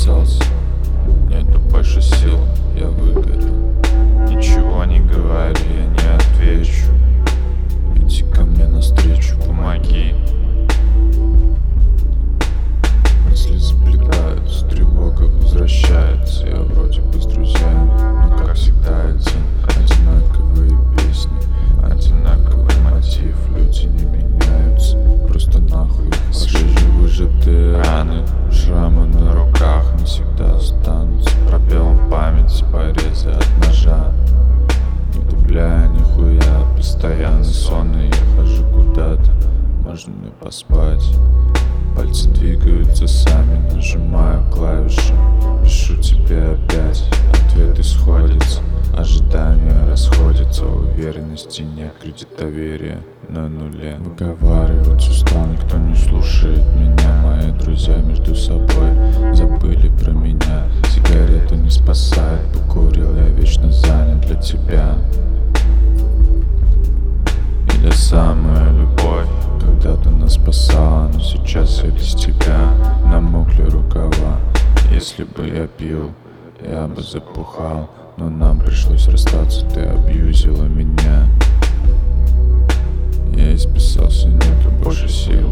исписался, нету больше сил, я выгорел. Ничего не говори, я не отвечу. Иди ко мне навстречу, помоги. Мысли заплетаются, тревога возвращается. Я вроде бы с друзьями, но как всегда один. Одинаковые песни, одинаковый мотив. Люди не меняются, просто нахуй. Свежевыжатые раны, шрамы на руках навсегда останутся. Пробелом памяти, порезы от ножа. Не тупляя нихуя, постоянно сонный. Я хожу куда-то, можно мне поспать. Пальцы двигаются сами, нажимаю клавиши. Пишу тебе опять, ответы сходятся. Ожидания расходятся, уверенности нет, кредит доверия на нуле. Выговаривать устал, никто не слушает меня. Мои друзья между собой забыли про меня. Сигарету не спасает, покурил, я вечно занят для тебя. Или самая любовь когда-то нас спасала, но сейчас я без тебя. Намокли рукава, если бы я пил, я бы запухал. Но нам пришлось расстаться, ты абьюзила меня. Я исписался, нету больше сил.